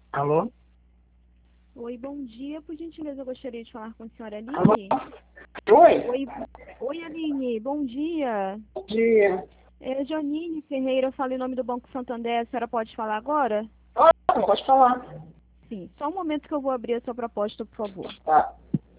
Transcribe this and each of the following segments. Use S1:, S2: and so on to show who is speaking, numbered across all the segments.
S1: Alô?
S2: Oi, bom dia. Por gentileza, eu gostaria de falar com a senhora
S1: Alô?
S2: Aline.
S1: Oi?
S2: Oi, oi Aline, bom dia.
S1: Bom dia.
S2: É Janine Ferreira, eu falo em nome do Banco Santander. A senhora pode falar agora?
S1: Pode falar.
S2: Sim, só um momento que eu vou abrir a sua proposta, por favor.
S1: Tá.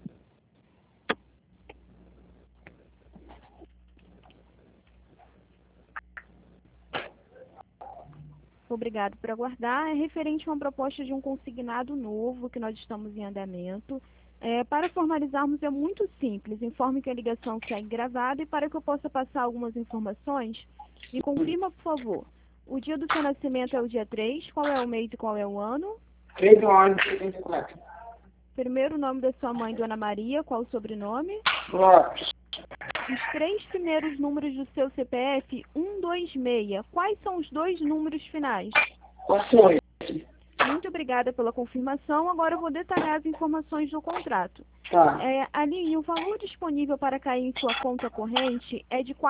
S2: Obrigado por aguardar. É referente a uma proposta de um consignado novo que nós estamos em andamento. Para formalizarmos é muito simples. Informe que a ligação segue gravada e para que eu possa passar algumas informações, me confirma, por favor. O dia do seu nascimento é o dia 3. Qual é o mês e qual é o ano?
S1: 3 do ano de 34.
S2: Primeiro nome da sua mãe, Dona Maria, qual o sobrenome?
S1: Lopes.
S2: Os três primeiros números do seu CPF, 126. Quais são os dois números finais?
S1: Qual foi?
S2: Muito obrigada pela confirmação. Agora eu vou detalhar as informações do contrato.
S1: Tá.
S2: Aline, o valor disponível para cair em sua conta corrente é de R$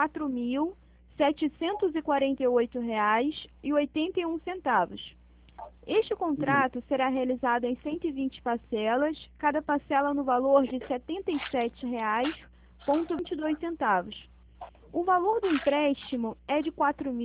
S2: 4.748,81. Este contrato será realizado em 120 parcelas, cada parcela no valor de R$ 77,22. O valor do empréstimo é de R$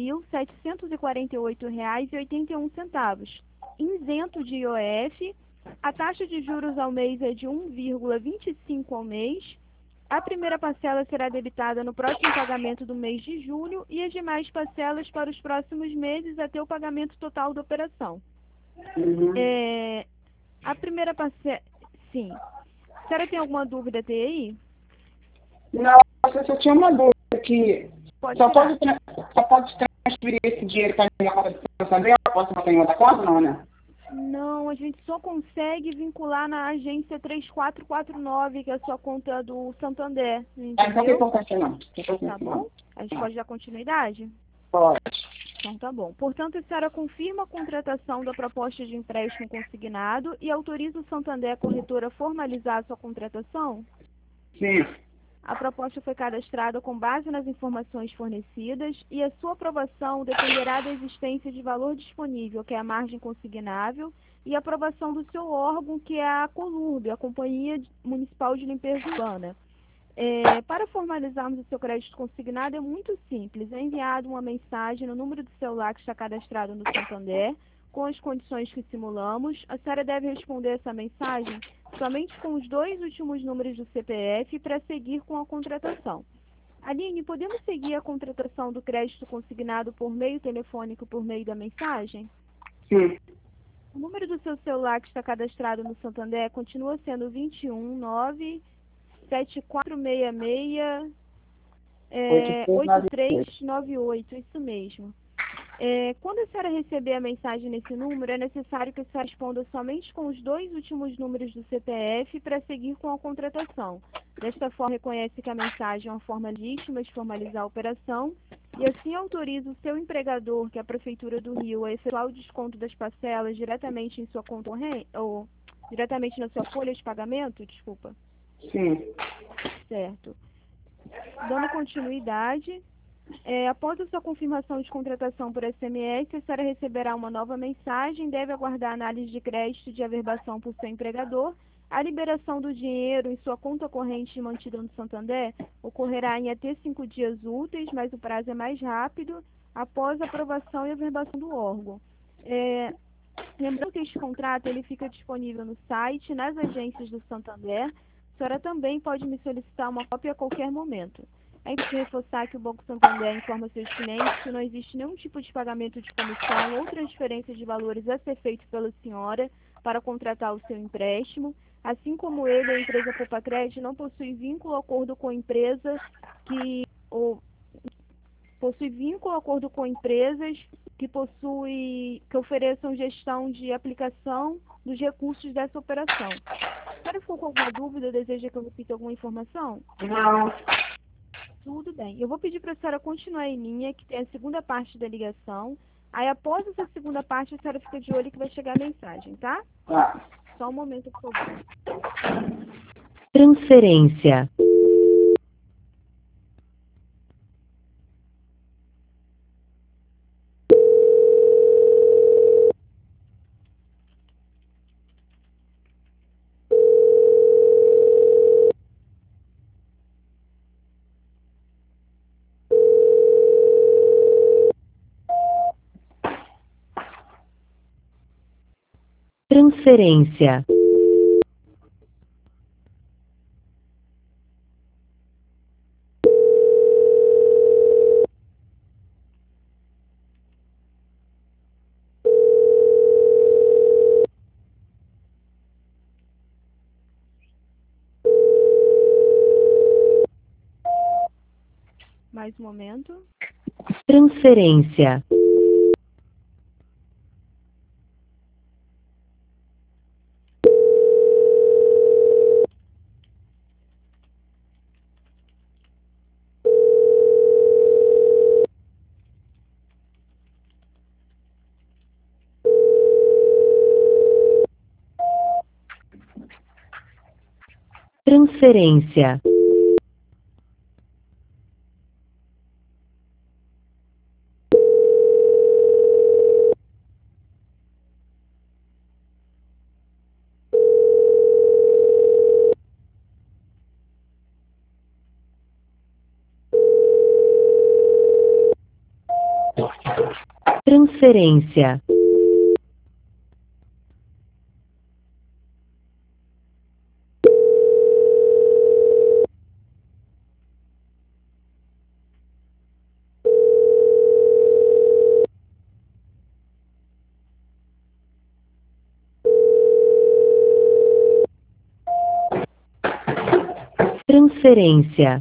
S2: 4.748,81, isento de IOF. A taxa de juros ao mês é de 1,25 ao mês. A primeira parcela será debitada no próximo pagamento do mês de julho e as demais parcelas para os próximos meses até o pagamento total da operação.
S1: Uhum.
S2: É, a primeira parcela... Sim. A senhora tem alguma dúvida até aí?
S1: Não, eu só tinha uma dúvida aqui.
S2: Pode
S1: Só
S2: tirar.
S1: pode, só pode transferir esse dinheiro para minha conta de Santander? Eu posso botar em outra conta, não, né?
S2: Não, a gente só consegue vincular na agência 3449, que é a sua conta do Santander,
S1: Então tem
S2: entendeu?
S1: importância não. Tem
S2: Tá
S1: importância não.
S2: bom? A gente pode dar continuidade?
S1: Pode.
S2: Então tá bom. Portanto, a senhora confirma a contratação da proposta de empréstimo consignado e autoriza o Santander Corretora a formalizar a sua contratação?
S1: Sim.
S2: A proposta foi cadastrada com base nas informações fornecidas e a sua aprovação dependerá da existência de valor disponível, que é a margem consignável, e a aprovação do seu órgão, que é a COLURB, a Companhia Municipal de Limpeza Urbana. Para formalizarmos o seu crédito consignado é muito simples. É enviado uma mensagem no número do celular que está cadastrado no Santander, com as condições que simulamos. A senhora deve responder essa mensagem somente com os dois últimos números do CPF para seguir com a contratação. Aline, podemos seguir a contratação do crédito consignado por meio telefônico por meio da mensagem?
S1: Sim.
S2: O número do seu celular que está cadastrado no Santander continua sendo 21 9 7466
S1: 8398.
S2: 8398, isso mesmo. Quando a senhora receber a mensagem nesse número, é necessário que a senhora responda somente com os dois últimos números do CPF para seguir com a contratação. Desta forma, reconhece que a mensagem é uma forma legítima de formalizar a operação e assim autoriza o seu empregador, que é a Prefeitura do Rio, a efetuar o desconto das parcelas diretamente em sua conta ou diretamente na sua folha de pagamento, desculpa.
S1: Sim.
S2: Certo. Dando continuidade, após a sua confirmação de contratação por SMS, a senhora receberá uma nova mensagem, deve aguardar análise de crédito de averbação por seu empregador. A liberação do dinheiro em sua conta corrente mantida no Santander ocorrerá em até 5 dias úteis, mas o prazo é mais rápido, após a aprovação e averbação do órgão. É, Lembrando que este contrato ele fica disponível no site, nas agências do Santander. A senhora também pode me solicitar uma cópia a qualquer momento. É importante reforçar que o Banco Santander informa seus clientes que não existe nenhum tipo de pagamento de comissão ou transferência de valores a ser feito pela senhora para contratar o seu empréstimo. Assim como ele, a empresa Popacred não possui vínculo ou acordo com a empresa que ou possui vínculo ou acordo com empresas que ofereçam gestão de aplicação dos recursos dessa operação. A senhora ficou com alguma dúvida, deseja que eu repita alguma informação?
S1: Não.
S2: Tudo bem. Eu vou pedir para a senhora continuar em linha, que tem a segunda parte da ligação. Aí, após essa segunda parte, a senhora fica de olho que vai chegar a mensagem, tá?
S1: Tá.
S2: Só um momento, por favor.
S3: Transferência. Transferência.
S2: Mais um momento.
S3: Transferência. Transferência. Transferência. Transferência.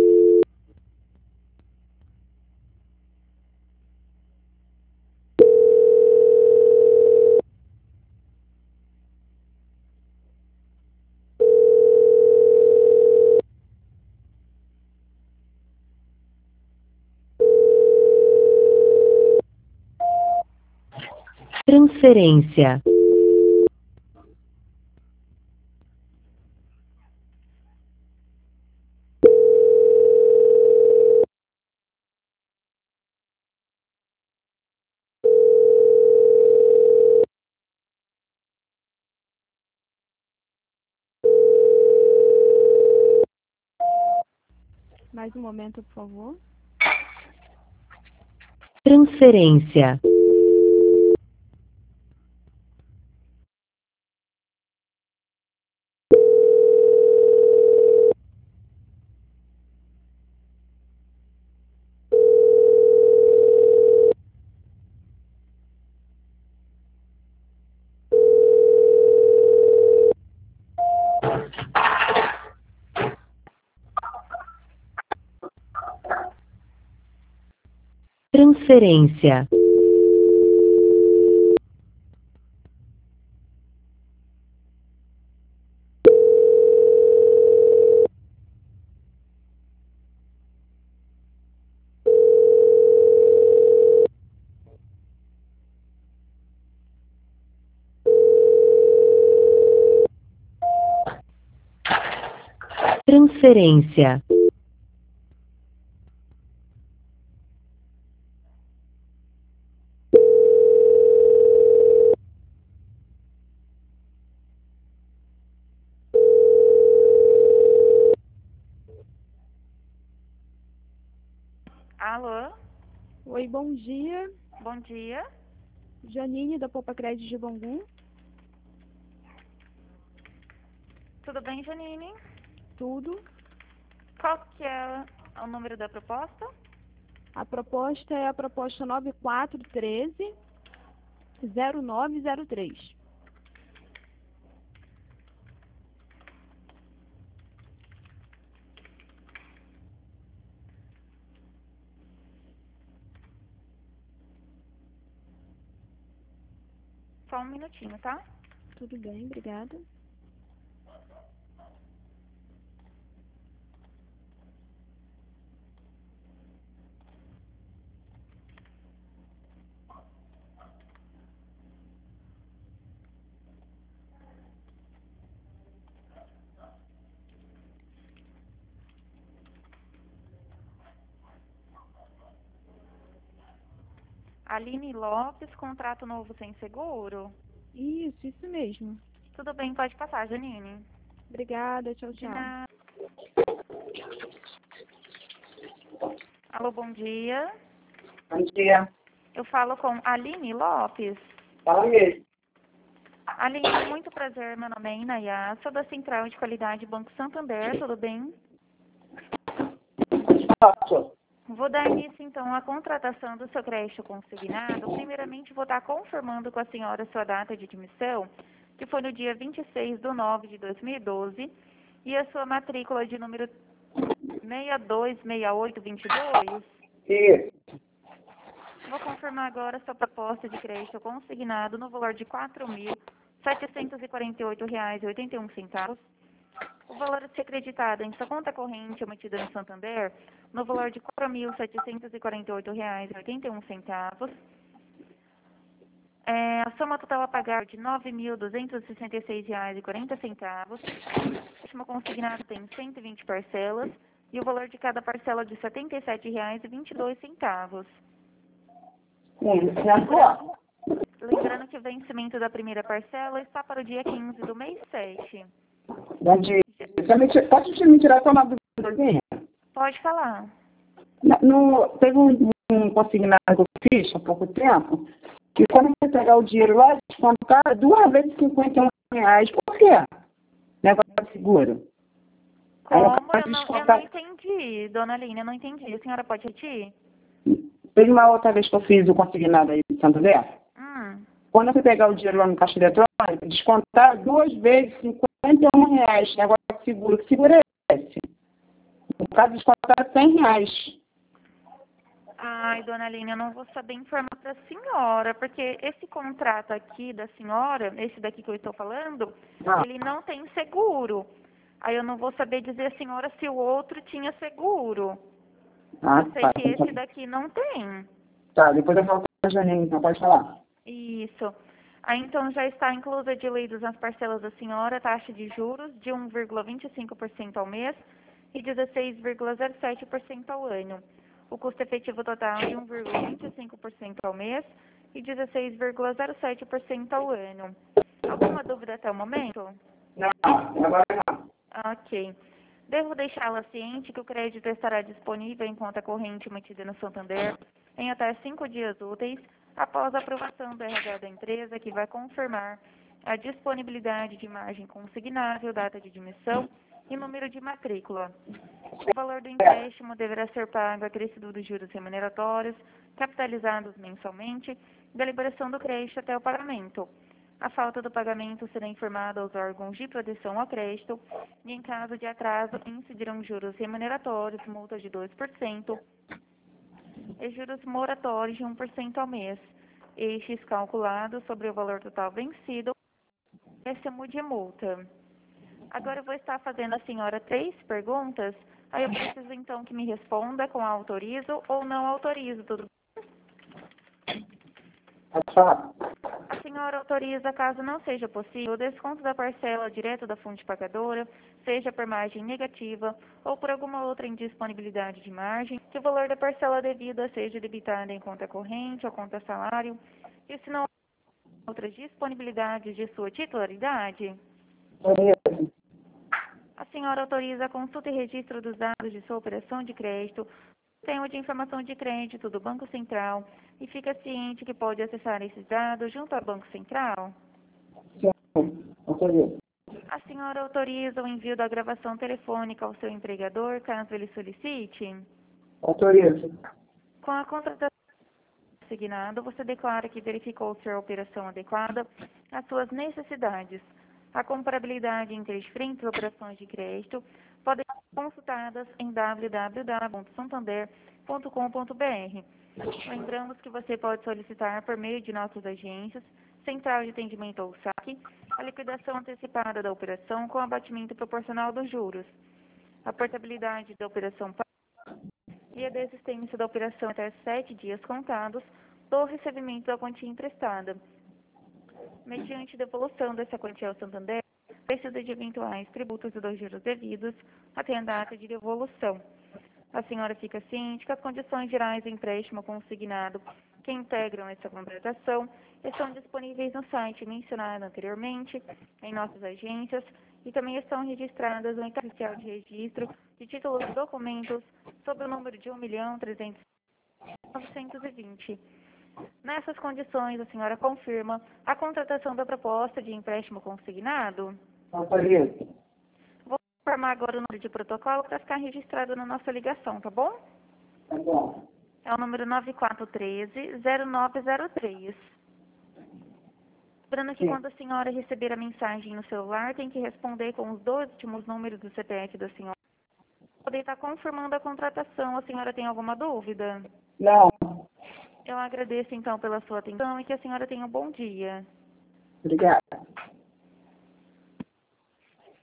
S3: Transferência.
S2: Mais um momento, por favor.
S3: Transferência. Transferência. Transferência.
S4: Alô,
S2: Oi, bom dia.
S4: bom dia.
S2: Janine, da Poupa Crédito de Bangu.
S4: Tudo bem, Janine?
S2: Tudo.
S4: Qual que é o número da proposta?
S2: A proposta é a proposta 9413-0903.
S4: Só um minutinho, tá?
S2: Tudo bem, obrigada.
S4: Aline Lopes, contrato novo sem seguro?
S2: Isso mesmo.
S4: Tudo bem, pode passar, Janine.
S2: Obrigada, tchau,
S4: De
S2: tchau.
S4: nada. Alô, bom dia.
S1: Bom dia.
S4: Eu falo com Aline Lopes.
S1: Fala mesmo.
S4: Aline, muito prazer. Meu nome é Inayá, sou da Central de Qualidade Banco Santander, tudo bem?
S1: Posso?
S4: Vou dar início, então, à contratação do seu crédito consignado. Primeiramente, vou estar confirmando com a senhora sua data de admissão, que foi no dia 26/9/2012, e a sua matrícula de número 626822.
S1: Isso.
S4: Vou confirmar agora sua proposta de crédito consignado no valor de R$ 4.748,81. O valor a ser acreditado em sua conta corrente emitida no Santander no valor de R$ 4.748,81. A soma total a pagar de R$ 9.266,40. O último consignado tem 120 parcelas e o valor de cada parcela de R$ 77,22.
S1: Certo?
S4: Lembrando que o vencimento da primeira parcela está para o dia 15 do mês 7.
S1: Bom dia. Pode me tirar só uma dúvida?
S4: Pode falar.
S1: Teve um consignado que eu fiz há pouco tempo, que quando você pegar o dinheiro lá, descontar 2 vezes R$ 51. Por quê? Negócio de seguro. Aí
S4: Como?
S1: pode
S4: Eu não
S1: descontar.
S4: entendi, dona Aline, eu não entendi. A senhora pode repetir?
S1: Teve uma outra vez que eu fiz o consignado aí de Santander.
S4: Hum.
S1: Quando você pegar o dinheiro lá no caixa eletrônico, descontar 2 vezes R$ 51. Negócio de seguro. Que seguro é esse? No caso, descontar R$ 100.
S4: Ai, dona Aline, eu não vou saber informar para a senhora, porque esse contrato aqui da senhora, esse daqui que eu estou falando,
S1: Ah.
S4: ele não tem seguro. Aí eu não vou saber dizer à senhora se o outro tinha seguro. Eu sei que esse daqui não tem.
S1: Tá, depois eu falo com a Janine, então pode falar.
S4: Isso. Aí então já está inclusa diluídos nas parcelas da senhora taxa de juros de 1,25% ao mês e 16,07% ao ano. O custo efetivo total de 1,25% ao mês e 16,07% ao ano. Alguma dúvida até o momento?
S1: Não, agora não.
S4: Ok. Devo deixá-la ciente que o crédito estará disponível em conta corrente emitida no Santander em até 5 dias úteis após a aprovação do RH da empresa, que vai confirmar a disponibilidade de imagem consignável, data de admissão e número de matrícula. O valor do empréstimo deverá ser pago acrescido dos juros remuneratórios, capitalizados mensalmente, da liberação do crédito até o pagamento. A falta do pagamento será informada aos órgãos de proteção ao crédito e, em caso de atraso, incidirão juros remuneratórios, multa de 2% e juros moratórios de 1% ao mês. Estes calculados sobre o valor total vencido, acréscimo de multa. Agora eu vou estar fazendo à senhora 3 perguntas, aí eu preciso então que me responda com autorizo ou não autorizo, tudo bem?
S1: Pode falar.
S4: A senhora autoriza, caso não seja possível, o desconto da parcela direto da fonte pagadora, seja por margem negativa ou por alguma outra indisponibilidade de margem, que o valor da parcela devida seja debitado em conta corrente ou conta salário, e se não houver outras disponibilidades de sua titularidade, a senhora autoriza a consulta e registro dos dados de sua operação de crédito, sistema de informação de crédito do Banco Central, e fica ciente que pode acessar esses dados junto ao Banco Central?
S1: Sim, autorizo.
S4: A senhora autoriza o envio da gravação telefônica ao seu empregador, caso ele solicite?
S1: Autorizo.
S4: Com a contratação assignada, você declara que verificou ser a operação adequada às suas necessidades. A comparabilidade entre as diferentes operações de crédito podem ser consultadas em www.santander.com.br. Lembramos que você pode solicitar por meio de nossas agências, Central de Atendimento ou SAC, a liquidação antecipada da operação com abatimento proporcional dos juros, a portabilidade da operação e a desistência da operação até 7 dias contados do recebimento da quantia emprestada. Mediante devolução dessa quantia ao Santander, precisa de eventuais tributos e dos juros devidos até a data de devolução. A senhora fica ciente que as condições gerais do empréstimo consignado que integram essa contratação estão disponíveis no site mencionado anteriormente, em nossas agências, e também estão registradas no Encargo Oficial de Registro de Títulos e Documentos sob o número de 1.300.920. Nessas condições, a senhora confirma a contratação da proposta de empréstimo consignado?
S1: Autorizo.
S4: Vou informar agora o número de protocolo para ficar registrado na nossa ligação, tá bom?
S1: Tá bom.
S4: É o número 9413-0903. Lembrando que
S1: Sim.
S4: quando a senhora receber a mensagem no celular, tem que responder com os 2 últimos números do CPF da senhora. Poder estar confirmando a contratação. A senhora tem alguma dúvida?
S1: Não.
S4: Eu agradeço, então, pela sua atenção e que a senhora tenha um bom dia.
S1: Obrigada.